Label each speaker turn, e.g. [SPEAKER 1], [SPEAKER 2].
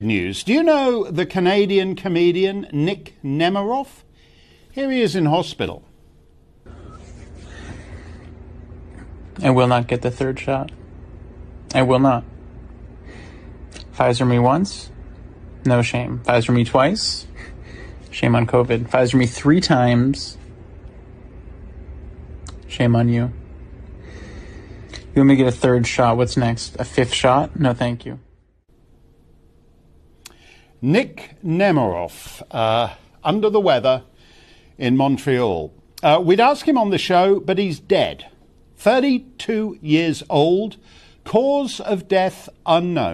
[SPEAKER 1] News. Do you know the Canadian comedian Nick Nemiroff? Here he is in hospital.
[SPEAKER 2] I will not get the third shot. I will not. Pfizer me once, no shame. Pfizer me twice, shame on COVID. Pfizer me 3 times, shame on you. You want me to get a third shot? What's next? A 5th shot? No, thank you.
[SPEAKER 1] Nick Nemiroff, under the weather in Montreal. We'd ask him on the show, but he's dead. 32 years old, cause of death unknown.